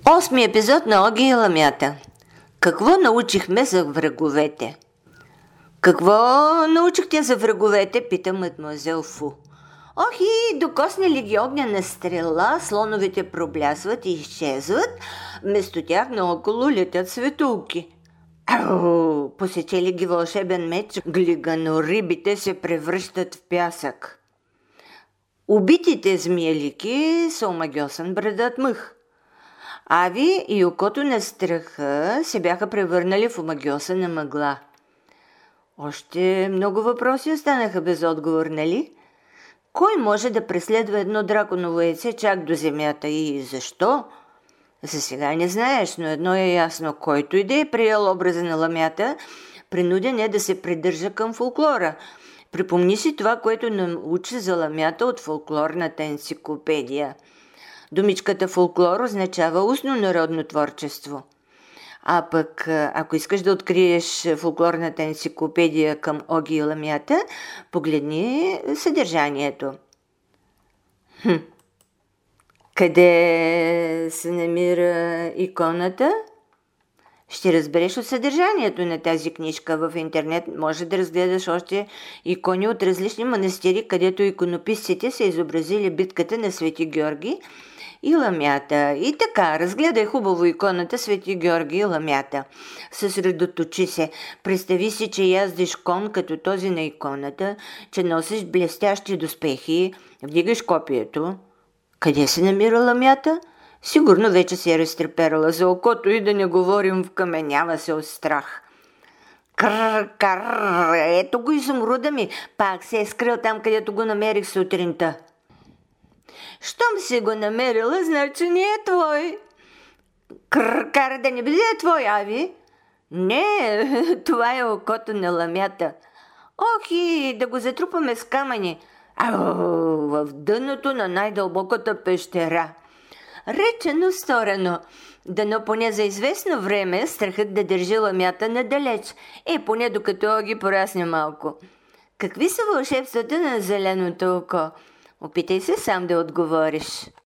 Осми епизод на Оги и Ламята. Какво научихме за враговете? Какво научихте за враговете, пита мадмуазел Фу. Ох, и докосне ли ги огнена стрела, слоновете проблясват и изчезват, вместо тях наоколо летят светулки. Ау, посече ли ги вълшебен меч, глиганорибите се превръщат в пясък. Убитите змиелики са омагьосан брадат мъх. Ави и окото на страха се бяха превърнали в омагьоса на мъгла. Още много въпроси останаха без отговор, нали? Кой може да преследва едно драконово яйце чак до земята и защо? За сега не знаеш, но едно е ясно. Който и да е приел образа на Ламята, принуден е да се придържа към фолклора. Припомни си това, което научи за Ламята от фолклорната енциклопедия. Думичката фолклор означава устно народно творчество. А пък, ако искаш да откриеш фолклорната енциклопедия към Оги и Ламята, погледни съдържанието. Къде се намира иконата? Ще разбереш от съдържанието на тази книжка. В интернет може да разгледаш още икони от различни манастири, където иконописците са изобразили битката на Свети Георги и Ламята. И така, разгледай хубаво иконата Свети Георги и Ламята. Съсредоточи се. Представи си, че яздиш кон като този на иконата, че носиш блестящи доспехи, вдигаш копието. Къде се намира Ламята? Сигурно вече се е разтреперала за окото и да не говорим, вкаменява се от страх. Кар, ето го изумруда ми, пак се е скрил там, където го намерих сутринта. Щом си го намерила, значи не е твой. Кар, да не бъде твой, Ави? Не, това е окото на Ламята. Ох, и да го затрупаме с камъни. В дъното на най-дълбоката пещера. Речено сторено, дано поне за известно време страхът да държи Ламята надалеч, поне докато Оги порасне малко. Какви са вълшебствата на зеленото око? Опитай се сам да отговориш.